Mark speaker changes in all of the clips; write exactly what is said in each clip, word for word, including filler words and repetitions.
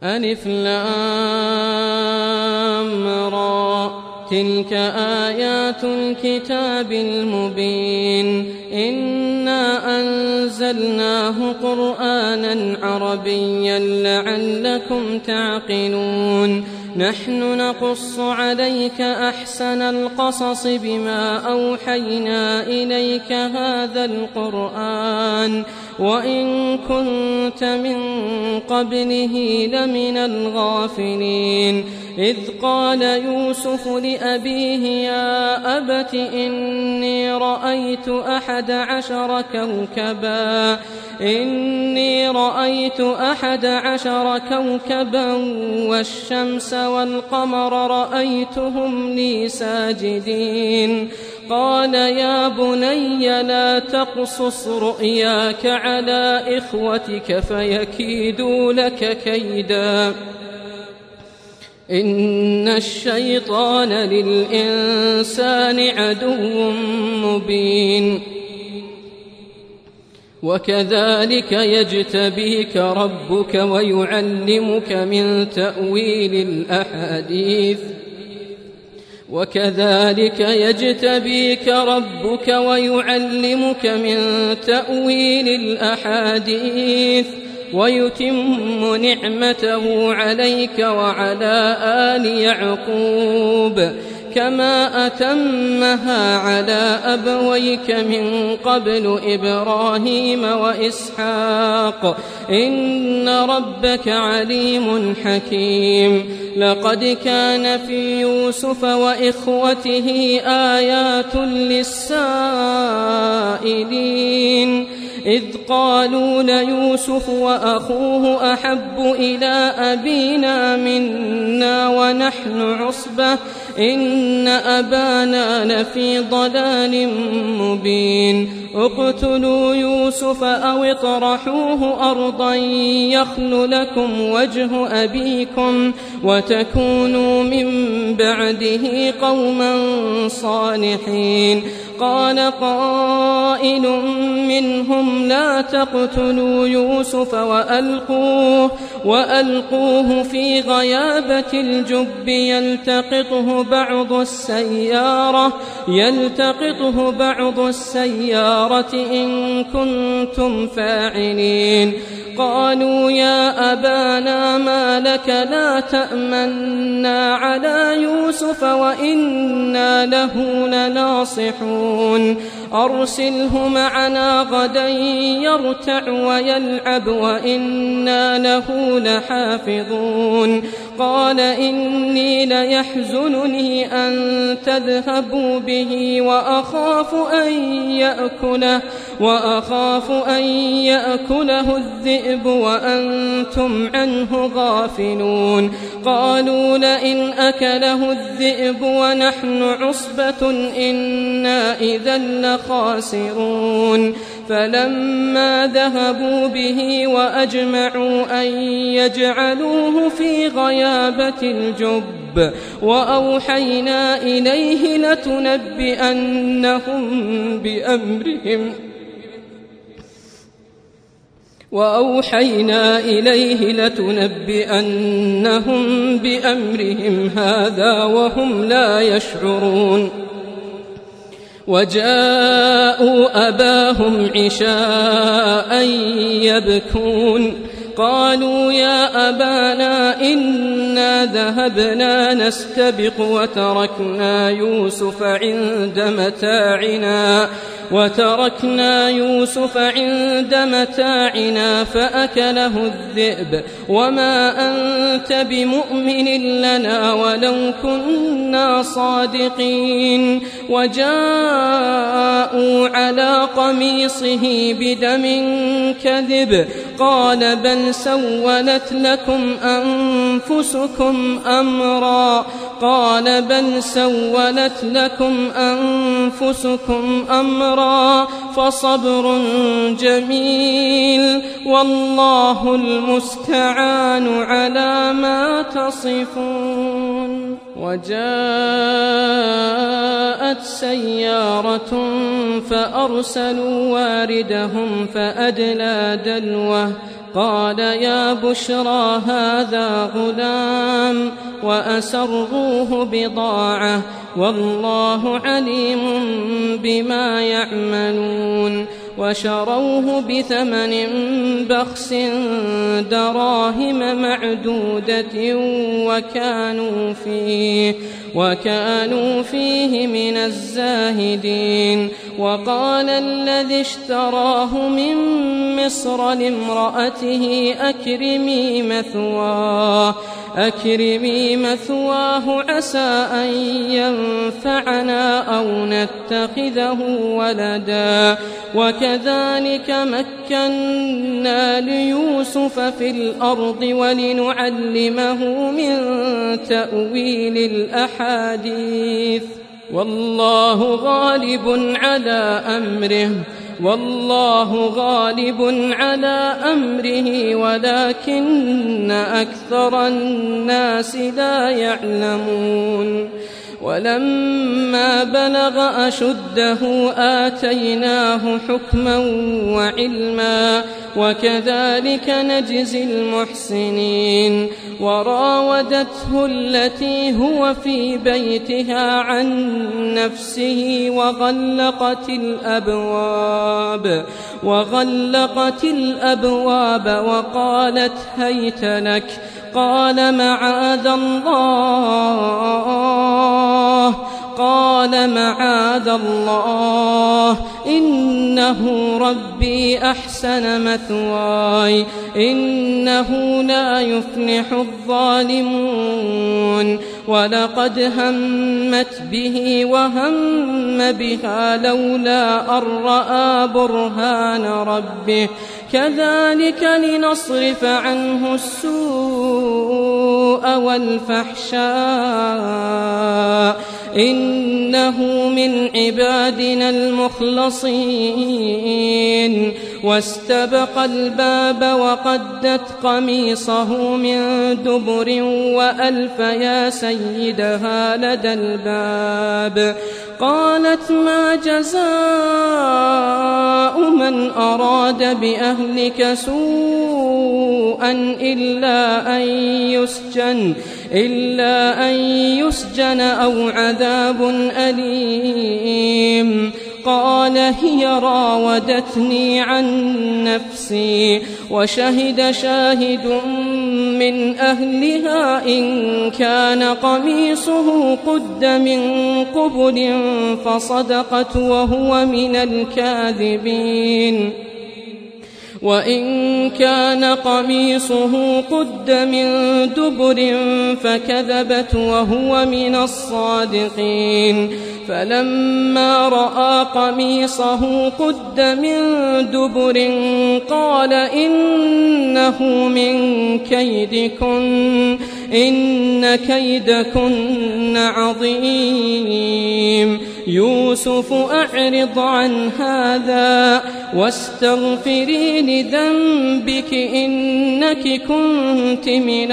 Speaker 1: ألف لام را تلك آيات الكتاب المبين إنا أنزلناه قرآنا عربيا لعلكم تعقلون نحن نقص عليك أحسن القصص بما أوحينا إليك هذا القرآن وإن كنت من قبله لمن الغافلين إذ قال يوسف لأبيه يا أبت إني رأيت أحد عشر كوكبا إني رأيت أحد عشر كوكبا والشمس والقمر رأيتهم لي ساجدين قال يا بني لا تقصص رؤياك على إخوتك فيكيدوا لك كيدا إن الشيطان للإنسان عدو مبين وكذلك يجتبيك ربك ويعلمك من تأويل الأحاديث وكذلك يجتبيك ربك ويعلمك من تأويل الأحاديث ويتم نعمته عليك وعلى آل يعقوب كما أتمها على أبويك من قبل إبراهيم وإسحاق إن ربك عليم حكيم لقد كان في يوسف وإخوته آيات للسائلين إذ قالوا ليوسف وأخوه أحب إلى أبينا منا ونحن عصبة إن أبانا لفي ضلال مبين اقتلوا يوسف أو اطرحوه أرضا يخل لكم وجه أبيكم وتكونوا من بعده قوما صالحين قال قائل منهم لا تقتلوا يوسف وألقوه, وألقوه في غيابة الجب يلتقطه بعض السيارة يلتقطه بعض السيارة إن كنتم فاعلين قالوا يا أبانا ما لك لا تأمنا على يوسف وإنا له لناصحون أرسله معنا غدا يرتع ويلعب وإنا له لحافظون قال إني ليحزنني أن تذهبوا به وأخاف أن يأكله وأخاف أن يأكله الذئب وأنتم عنه غافلون قالوا لئن أكله الذئب ونحن عصبة إنا إذا لخاسرون فلما ذهبوا به وأجمعوا أن يجعلوه في غيابة الجب وأوحينا إليه لتنبئنهم بأمرهم وأوحينا إليه لتنبئنهم بأمرهم هذا وهم لا يشعرون وجاءوا أباهم عشاء يبكون قالوا يا أبانا إنا ذهبنا نستبق وتركنا يوسف عند متاعنا وتركنا يوسف عند متاعنا فأكله الذئب وما أنت بمؤمن لنا ولو كنا صادقين وجاءوا على قميصه بدم كذب قال بل سولت لكم أنفسكم أمرا قال بل سولت لكم أنفسكم أمرا فصبر جميل والله المستعان على ما تصفون وجاءت سيارة فأرسلوا واردهم فأدلى دلوه قال يا بشرى هذا غلام وأسروه بضاعة والله عليم بما يعملون وشروه بثمن بخس دراهم معدودة وكانوا فيه وكانوا فيه من الزاهدين. وقال الذي اشتراه من مصر لامرأته أكرمي مثواه أكرمي مثواه عسى أن ينفعنا أو نتخذه ولدا وكذلك مكنا ليوسف في الأرض ولنعلمه من تأويل الأحاديث والله غالب على أمره والله غالب على أمره ولكن أكثر الناس لا يعلمون. ولما بلغ أشده آتيناه حكما وعلما وكذلك نجزي المحسنين. وراودته التي هو في بيتها عن نفسه وغلقت الأبواب وغلقت الأبواب وقالت هيت لك قال معاذ الله قال معاذ الله إنه ربي أحسن مثواي إنه لا يفلح الظالمون. ولقد همت به وهم بها لولا أن رأى برهان ربه كذلك لنصرف عنه السوء والفحشاء إنه من عبادنا المخلصين. واستبق الباب وقدت قميصه من دبر وألف يا سيدها لدى الباب. قالت ما جزاء من أراد بأهلك سوءا إلا أن يسجن إلا أن يسجن أو عذاب أليم. قال هي راودتني عن نفسي وشهد شاهد من أهلها إن كان قميصه قد من قبل فصدقت وهو من الكاذبين وإن كان قميصه قد من دبر فكذبت وهو من الصادقين. فلما رأى قميصه قد من دبر قال إنه من كيدكن إن كيدكن عظيم. يوسف أعرض عن هذا واستغفري لذنبك إنك كنت من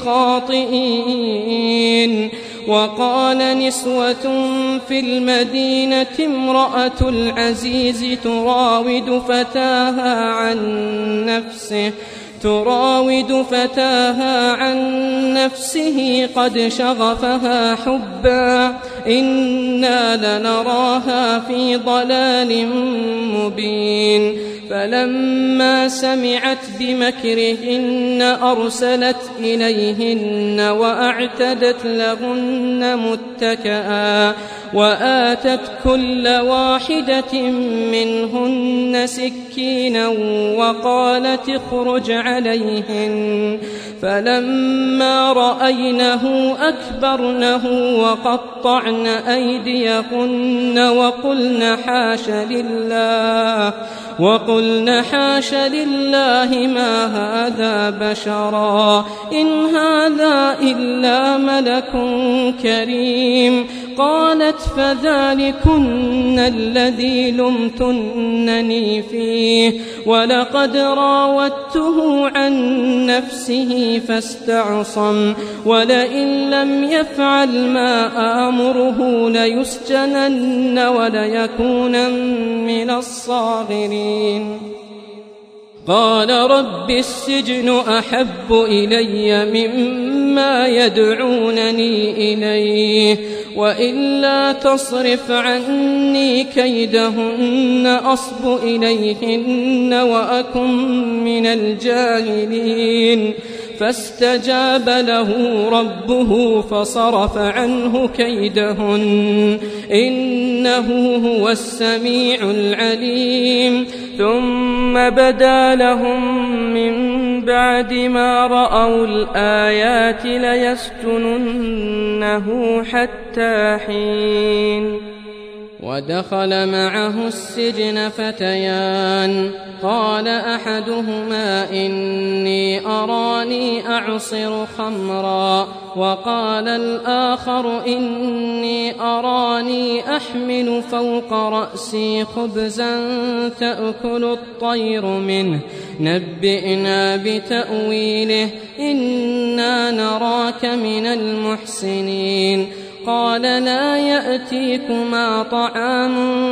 Speaker 1: الخاطئين. وقال نسوة في المدينة امرأة العزيز تراود فتاها عن نفسه تراود فتاها عن نفسه قد شغفها حبا إنا لنراها في ضلال مبين. فلما سمعت بمكرهن أرسلت إليهن وأعتدت لهن متكئا وآتت كل واحدة منهن سكينا وقالت اخرج عليهن. فلما رأينه أكبرنه وقطعن أيديهن وقلن حاش لله وقلن حاش لله ما هذا بشرا إن هذا إلا ملك كريم. قالت فذلكن الذي لمتنني فيه ولقد راودته عن نفسه فاستعصم ولئن لم يفعل ما آمره ليسجنن وليكونن من الصاغرين. قال رب السجن أحب إلي مما يدعونني إليه وإلا تصرف عني كيدهن أصب إليهن وأكن من الجاهلين فاستجاب له ربه فصرف عنه كيدهن إنه هو السميع العليم ثم بدا لهم من بعد ما رأوا الآيات ليسجننه حتى حين ودخل معه السجن فتيان قال أحدهما إني أراني أعصر خمرا وقال الآخر إني أراني أحمل فوق رأسي خبزا تأكل الطير منه نبئنا بتأويله إنا نراك من المحسنين قال لا يأتيكما طعام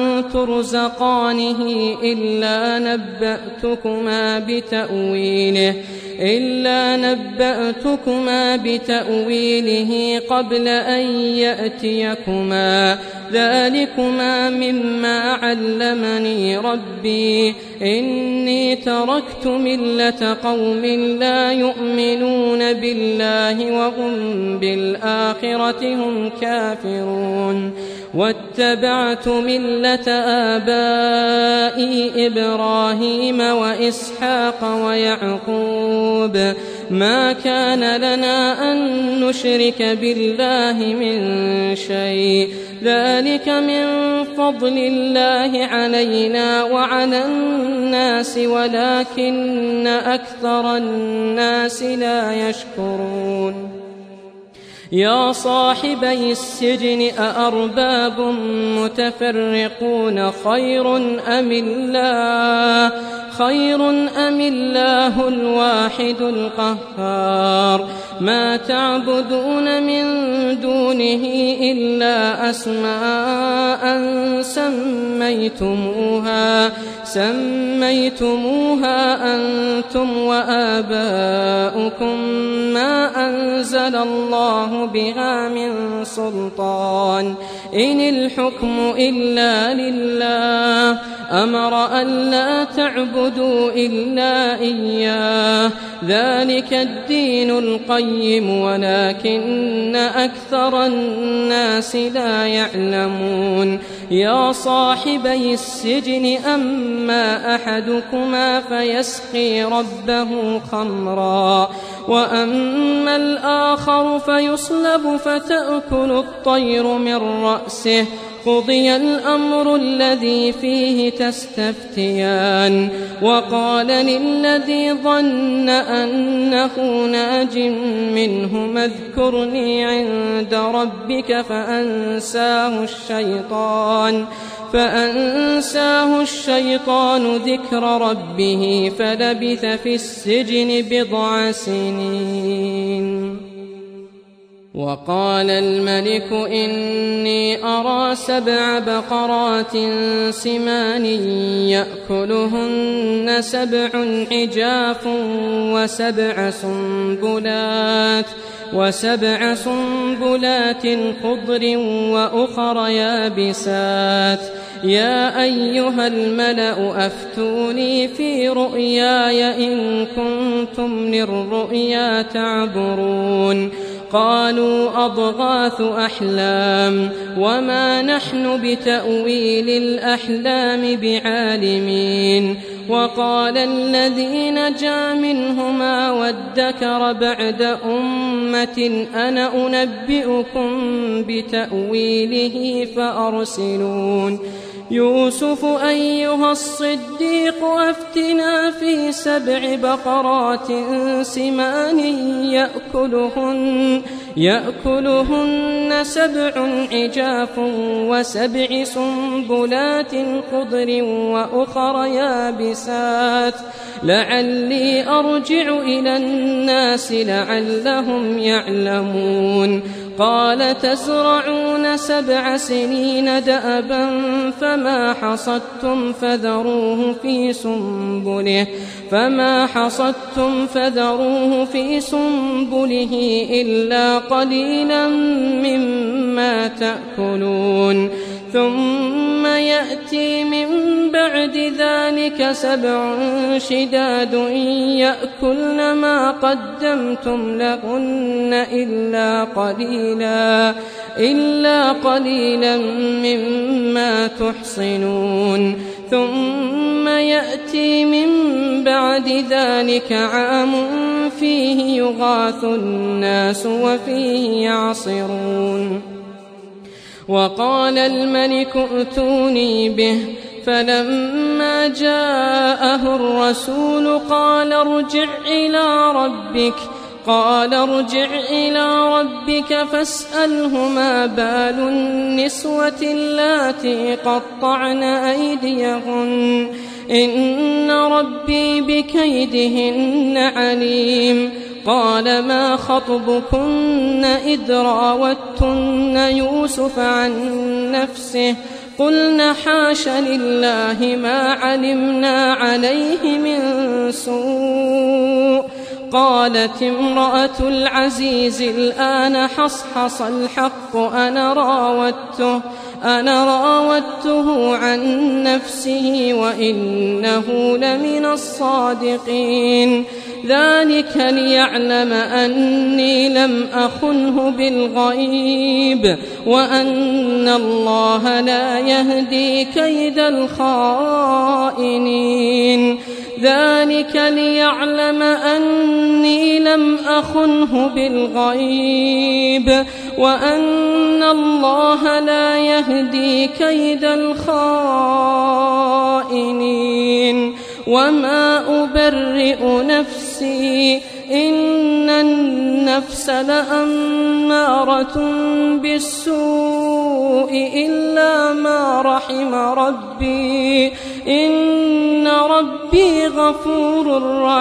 Speaker 1: ترزقانه إلا نبأتكما بتأويله إلا نبأتكما بتأويله قبل أن يأتيكما ذلكما مما علمني ربي إني تركت ملة قوم لا يؤمنون بالله وهم بالآخرة هم كافرون واتبعت ملة آبائي إبراهيم وإسحاق ويعقوب ما كان لنا أن نشرك بالله من شيء ذلك من فضل الله علينا وعلى الناس ولكن أكثر الناس لا يشكرون يا صاحبي السجن أأرباب متفرقون خير أم الله خير أم الله الواحد القهار ما تعبدون من دونه إلا أسماء سميتموها سميتموها أنتم وآباؤكم ما أنزل الله بها من سلطان إن الحكم إلا لله أمر ألا تعبدوا إلا إياه ذلك الدين القيم ولكن أكثر الناس لا يعلمون يا صاحبي السجن أما أحدكما فيسقي ربه خمرا وأما الآخر فيصلب فتأكل الطير من رأسه قضي الأمر الذي فيه تستفتيان وقال للذي ظن أنه ناج منهما اذكرني عند ربك فأنساه الشيطان فأنساه الشيطان ذكر ربه فلبث في السجن بضع سنين وقال الملك إني أرى سبع بقرات سمان يأكلهن سبع عجاف وسبع سنبلات وسبع سنبلات خضر وأخر يابسات يا أيها الملأ أفتوني في رؤياي إن كنتم للرؤيا تعبرون قالوا أضغاث أحلام وما نحن بتأويل الأحلام بعالمين وقال الذي نجا منهما وادكر بعد أمة أنا أنبئكم بتأويله فأرسلون يوسف أيها الصديق أفتنا في سبع بقرات سمان يأكلهن, يأكلهن سبع عجاف وسبع سنبلات خضر وأخر يابسات لعلي أرجع إلى الناس لعلهم يعلمون قال تزرعون سبع سنين دأبا فما حصدتم فذروه في سنبله فما حصدتم فذروه في سنبله إلا قليلا مما تأكلون ثم يأتي من بعد ذلك سبع شداد يأكلن ما قدمتم لهن إلا قليلا إلا قليلا مما تحصنون ثم يأتي من بعد ذلك عام فيه يغاث الناس وفيه يعصرون وقال الملك ائتوني به فلما جاءه الرسول قال ارجع إلى ربك قال ارجع إلى ربك فاسأله ما بال النسوة اللاتي قطعن أيديهن إن ربي بكيدهن عليم قال ما خطبكن إذ راوتن يوسف عن نفسه قلنا حاش لله ما علمنا عليه من سوء قالت امرأة العزيز الآن حصحص الحق أنا راودته أنا راودته عن نفسه وإنه لمن الصادقين ذلك ليعلم أني لم أخنه بالغيب وأن الله لا يهدي كيد الخائنين ذلك ليعلم أني لم أخنه بالغيب وأن الله لا يهدي كيد الخائنين وما أبرئ نفسي إن النفس لأمارة بالسوء إلا ما رحم ربي إن ربي غفور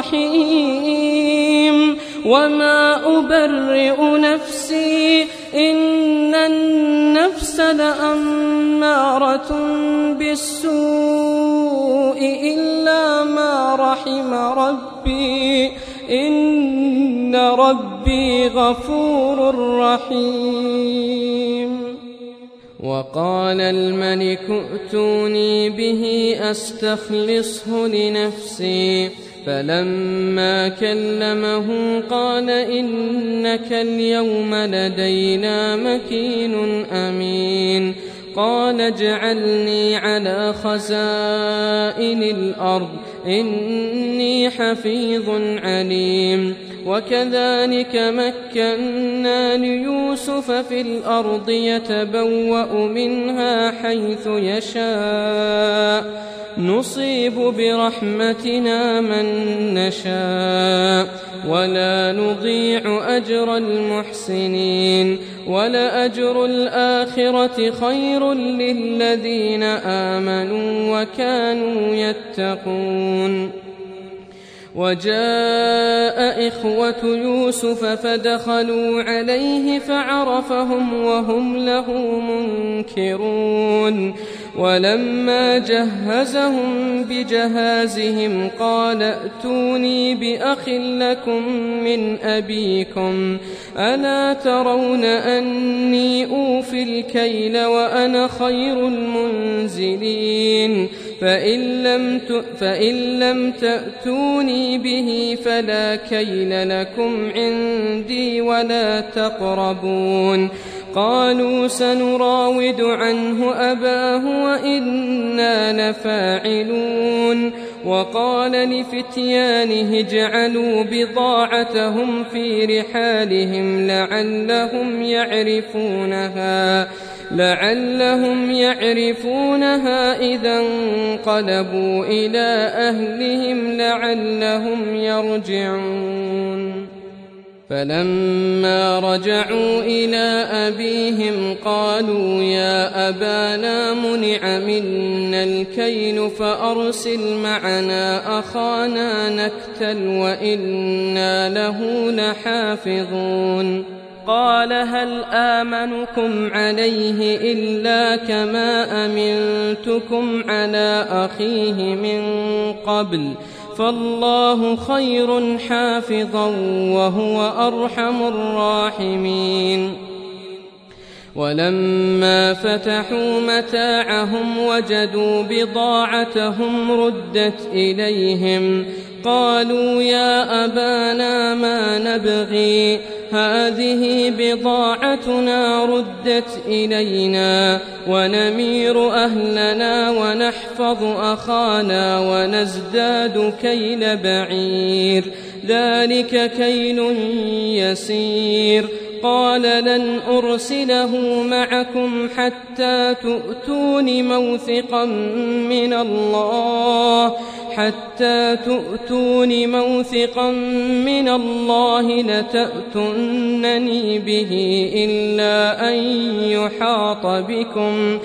Speaker 1: رحيم وما أبرئ نفسي إن النفس لأمارة بالسوء إلا ما رحم ربي إن ربي غفور رحيم وقال الملك ائتوني به أستخلصه لنفسي فلما كلمه قال إنك اليوم لدينا مكين أمين قال اجعلني على خزائن الأرض إني حفيظ عليم وكذلك مكنا ليوسف في الأرض يتبوأ منها حيث يشاء نصيب برحمتنا من نشاء ولا نضيع أجر المحسنين ولأجر الآخرة خير للذين آمنوا وكانوا يتقون وجاء إخوة يوسف فدخلوا عليه فعرفهم وهم له منكرون ولما جهزهم بجهازهم قال ائتوني بأخ لكم من أبيكم ألا ترون أني أوفي الكيل وأنا خير المنزلين فإن لم, فإن لم تأتوني به فلا كيل لكم عندي ولا تقربون قالوا سنراود عنه أباه وإنا لفاعلون وقال لفتيانه اجعلوا بضاعتهم في رحالهم لعلهم يعرفونها لعلهم يعرفونها إذا انقلبوا إلى أهلهم لعلهم يرجعون فلما رجعوا إلى أبيهم قالوا يا أبانا منع منا الكيل فأرسل معنا أخانا نكتل وإنا له لحافظون قال هل آمنكم عليه إلا كما أمنتكم على أخيه من قبل فالله خير حافظا وهو أرحم الراحمين ولما فتحوا متاعهم وجدوا بضاعتهم ردت إليهم قالوا يا أبانا ما نبغي هذه بضاعتنا ردت إلينا ونمير أهلنا ونحفظ أخانا ونزداد كيل بعير ذلك كيل يسير قال لن أرسله معكم حتى تؤتون موثقا من الله حتى تؤتون موثقا من الله لتأتونني به إلا أن يحاط بكم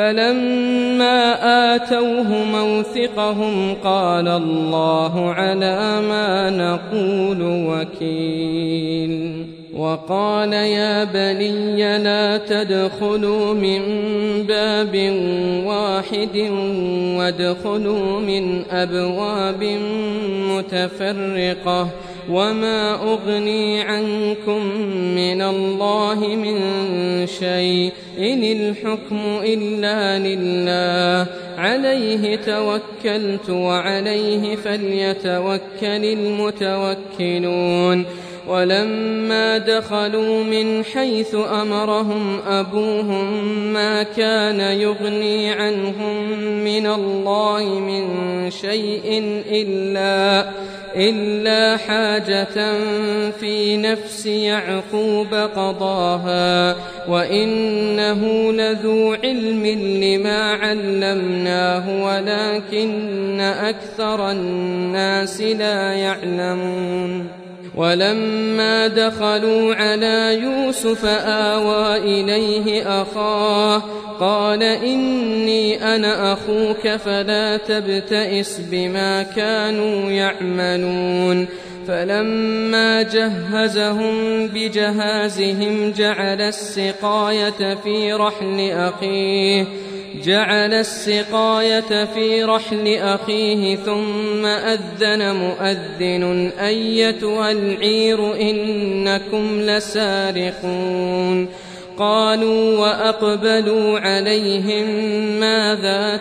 Speaker 1: فلما آتوه موثقهم قال الله على ما نقول وكيل وقال يا بني لا تدخلوا من باب واحد وادخلوا من أبواب متفرقة وما أغني عنكم من الله من شيء إن الحكم إلا لله عليه توكلت وعليه فليتوكل المتوكلون ولما دخلوا من حيث أمرهم أبوهم ما كان يغني عنهم من الله من شيء إلا إلا حاجة في نفس يعقوب قضاها وإنه لذو علم لما علمناه ولكن أكثر الناس لا يعلمون ولما دخلوا على يوسف آوى إليه أخاه قال إني أنا أخوك فلا تبتئس بما كانوا يعملون فلما جهزهم بجهازهم جعل السقاية في رحل أخيه جعل السقاية في رحل أخيه ثم أذن مؤذن أيتها العير إنكم لسارقون قالوا وأقبلوا عليهم ماذا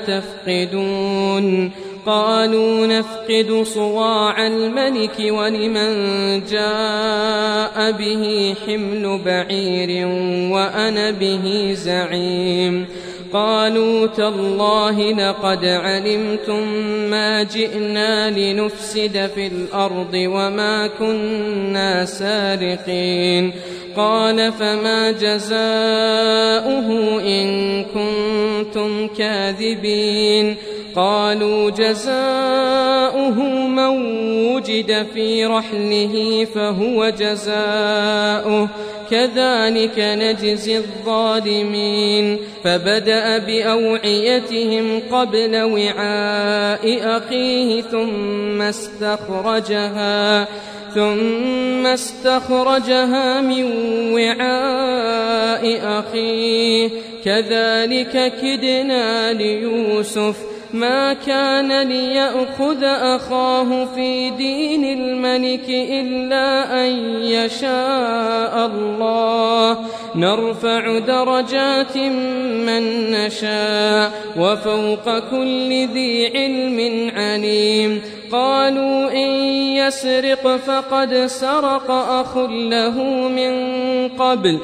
Speaker 1: تفقدون قالوا نفقد صواع الملك ولمن جاء به حمل بعير وأنا به زعيم قالوا تالله لقد علمتم ما جئنا لنفسد في الأرض وما كنا سارقين قال فما جزاؤه إن كنتم كاذبين قالوا جزاؤه من وجد في رحله فهو جزاؤه كذلك نجزي الظالمين فبدأ بأوعيتهم قبل وعاء أخيه ثم استخرجها ثم استخرجها من وعاء أخيه كذلك كدنا ليوسف ما كان ليأخذ أخاه في دين الملك إلا أن يشاء الله نرفع درجات من نشاء وفوق كل ذي علم عليم قالوا إن يسرق فقد سرق أخ له من قبل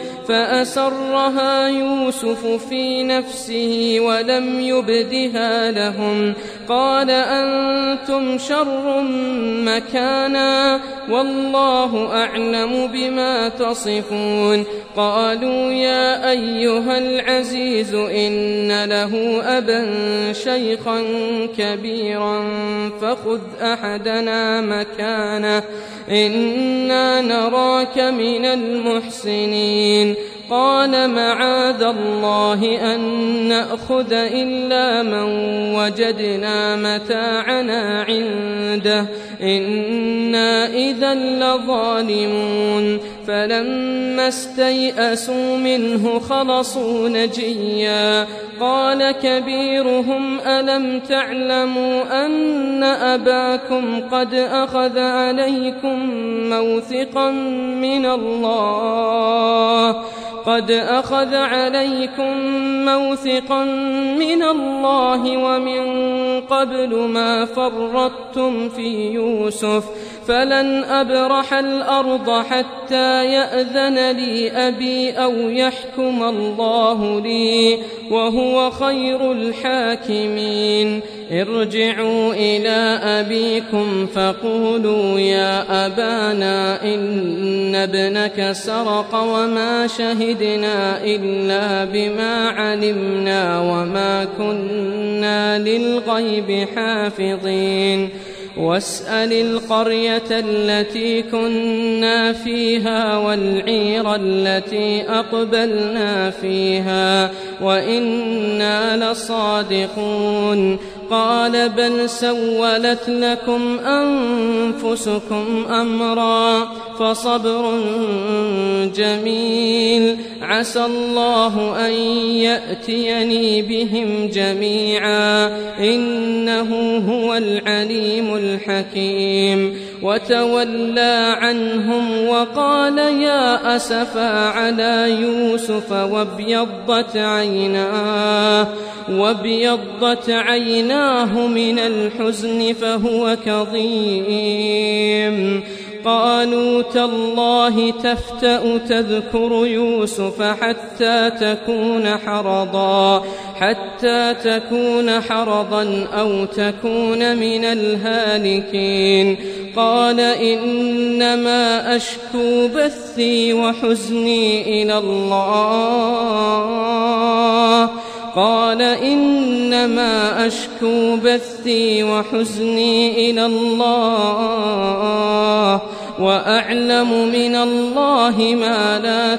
Speaker 1: فأسرها يوسف في نفسه ولم يبدها لهم قال أنتم شر مكانا والله أعلم بما تصفون قالوا يا أيها العزيز إن له أبا شيخا كبيرا فخذ أحدنا مكانه إنا نراك من المحسنين قال معاذ الله أن نأخذ إلا من وجدنا متاعنا عنده إنا إذا لظالمون فلما استيئسوا منه خلصوا نجيا قال كبيرهم ألم تعلموا أن أباكم قد أخذ عليكم موثقا من الله قد أخذ عليكم موثقا من الله ومن قبل ما فرطتم في يوسف فلن أبرح الأرض حتى يأذن لي أبي أو يحكم الله لي وهو خير الحاكمين ارجعوا إلى أبيكم فقولوا يا أبانا إن ابنك سرق وما شهدنا إلا بما علمنا وما كنا للغيب حافظين واسأل القرية التي كنا فيها والعير التي أقبلنا فيها وإنا لصادقون قال بل سولت لكم أنفسكم أمرا فصبر جميل عسى الله أن يأتيني بهم جميعا إنه هو العليم الحكيم وتولى عنهم وقال يا أسفا على يوسف وابيضت عيناه وابيضت عيناه من الحزن فهو كظيم قالوا تالله تفتأ تذكر يوسف حتى تكون حرضا حتى تكون حرضا أو تكون من الهالكين قال إنما أشكو بثي وحزني إلى الله قال إنما أشكو بثي وحزني إلى الله وأعلم من الله ما لا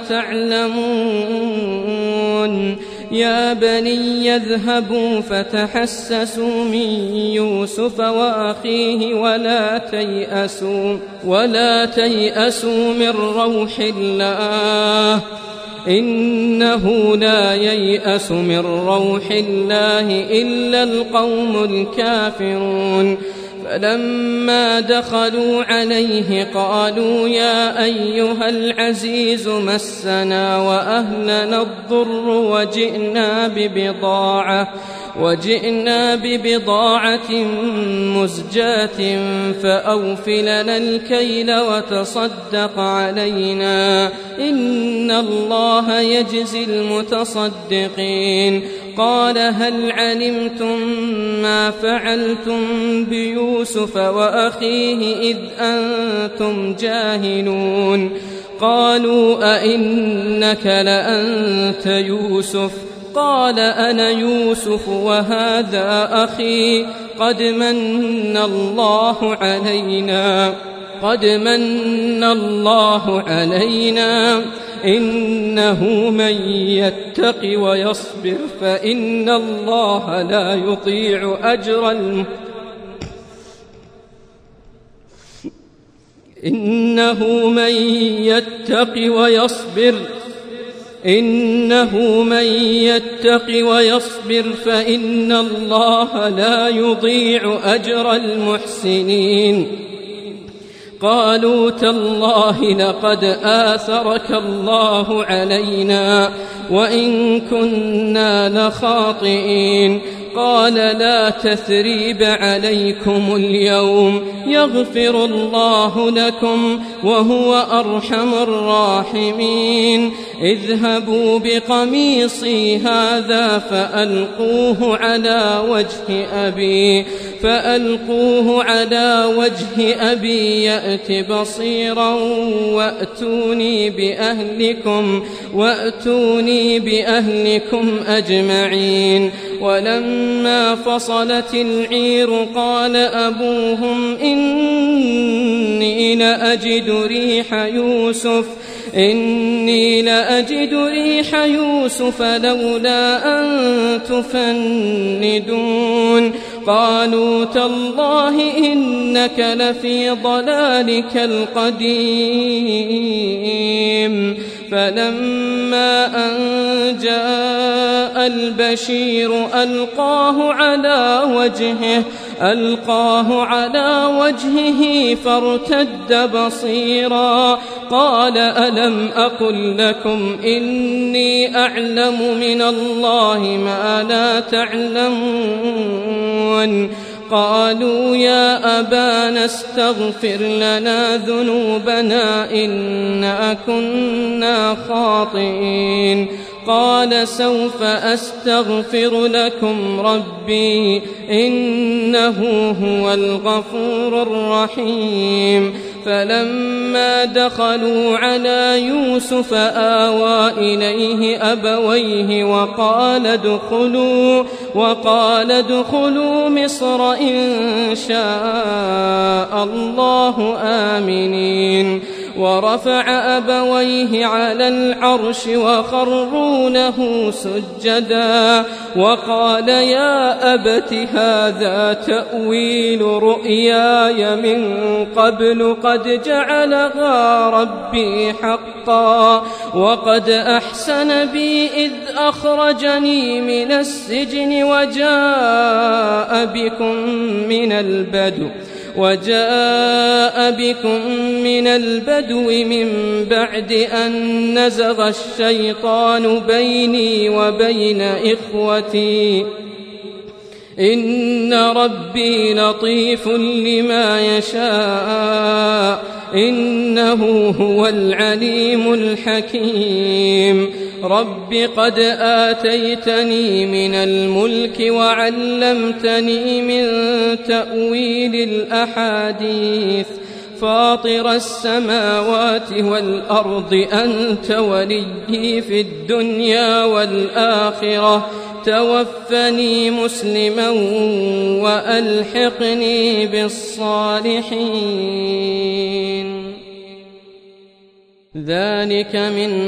Speaker 1: تعلمون يا بني يذهبوا فتحسسوا من يوسف وأخيه ولا تيأسوا ولا تيأسوا من روح الله إنه لا ييأس من روح الله إلا القوم الكافرون فلما دخلوا عليه قالوا يا أيها العزيز مسنا وأهلنا الضر وجئنا ببضاعة وجئنا ببضاعة مزجاة فأوف لنا الكيل وتصدق علينا إن الله يجزي المتصدقين قال هل علمتم ما فعلتم بيوسف وأخيه إذ أنتم جاهلون قالوا أئنك لأنت يوسف قال أنا يوسف وهذا أخي قد من الله علينا قد من الله علينا إنه من يتق ويصبر فإن الله لا يضيع أجر الم إنه من يتق ويصبر إنه من يتق ويصبر فإن الله لا يضيع أجر المحسنين قالوا تالله لقد آثرك الله علينا وإن كنا لخاطئين قال لا تثريب عليكم اليوم يغفر الله لكم وهو أرحم الراحمين اذهبوا بقميصي هذا فألقوه على وجه أبي فألقوه على وجه أبي يأت بصيرا وأتوني بأهلكم وأتوني بأهلكم أجمعين ولما فصلت العير قال أبوهم إني لأجد ريح يوسف إني لأجد ريح يوسف لولا أن تفندون قالوا تالله إنك لفي ضلالك القديم فلما أن جاء البشير ألقاه على وجهه ألقاه على وجهه فارتد بصيرا قال ألم أقل لكم إني أعلم من الله ما لا تعلمون قالوا يا أبانا استغفر لنا ذنوبنا إنا كنا خاطئين قال سوف أستغفر لكم ربي إنه هو الغفور الرحيم فلما دخلوا على يوسف آوى إليه أبويه وقال ادخلوا وقال ادخلوا مصر إن شاء الله آمنين ورفع أبويه على العرش وخروا له سجدا وقال يا أبت هذا تأويل رؤياي من قبل قد جعلها ربي حقا وقد أحسن بي إذ أخرجني من السجن وجاء بكم من البدو وجاء بكم من البدو من بعد أن نزغ الشيطان بيني وبين إخوتي إن ربي لطيف لما يشاء إنه هو العليم الحكيم رب قد آتيتني من الملك وعلمتني من تأويل الأحاديث فاطر السماوات والأرض أنت وليي في الدنيا والآخرة توفني مسلما وألحقني بالصالحين ذلك من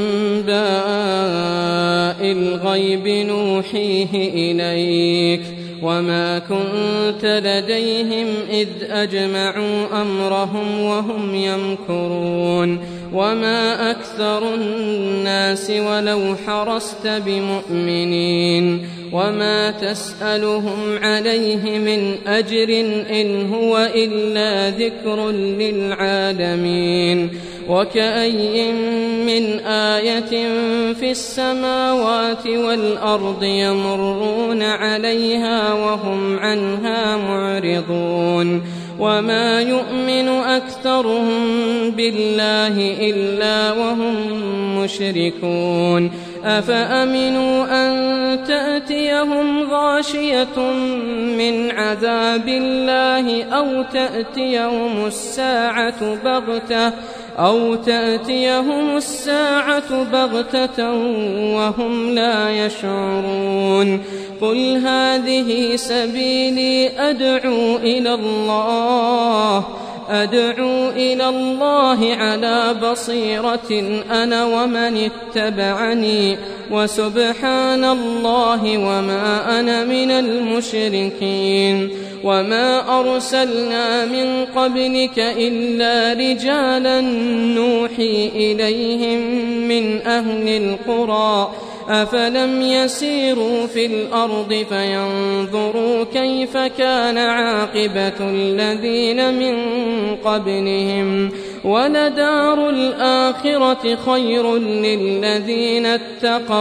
Speaker 1: أنباء الغيب نوحيه إليك وما كنت لديهم إذ أجمعوا أمرهم وهم يمكرون وما أكثر الناس ولو حرصت بمؤمنين وما تسألهم عليه من أجر إن هو إلا ذكر للعالمين وكأي من آية في السماوات والأرض يمرون عليها وهم عنها معرضون وما يؤمن أكثرهم بالله إلا وهم مشركون أفأمنوا أن تأتيهم غاشية من عذاب الله أو تأتيهم الساعة بغتة أو تأتيهم الساعة بغتة وهم لا يشعرون قل هذه سبيلي أدعو إلى الله أدعو إلى الله على بصيرة أنا ومن اتبعني وسبحان الله وما أنا من المشركين وما أرسلنا من قبلك إلا رجالا نوحي إليهم من أهل القرى أفلم يسيروا في الأرض فينظروا كيف كان عاقبة الذين من قبلهم ولدار الآخرة خير للذين اتقوا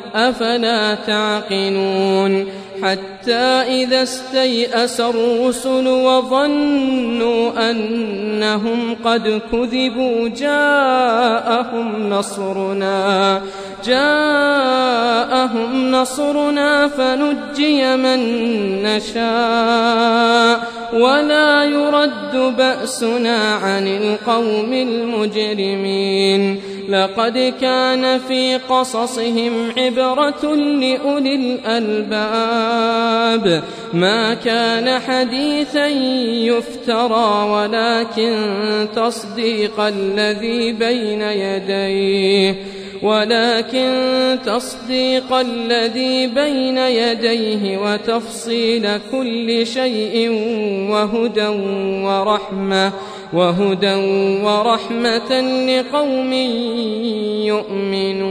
Speaker 1: أفلا تعقلون حتى إذا استيأس الرسل وظنوا أنهم قد كذبوا جاءهم نصرنا جاءهم نصرنا فنجي من نشاء ولا يرد بأسنا عن القوم المجرمين لقد كان في قصصهم عبرة لأولي الألباب ما كان حديثا يفترى ولكن تصديق الذي بين يديه ولكن تصديق الذي بين يديه وتفصيل كل شيء وهدى ورحمة وهدى ورحمة لقوم يؤمنون.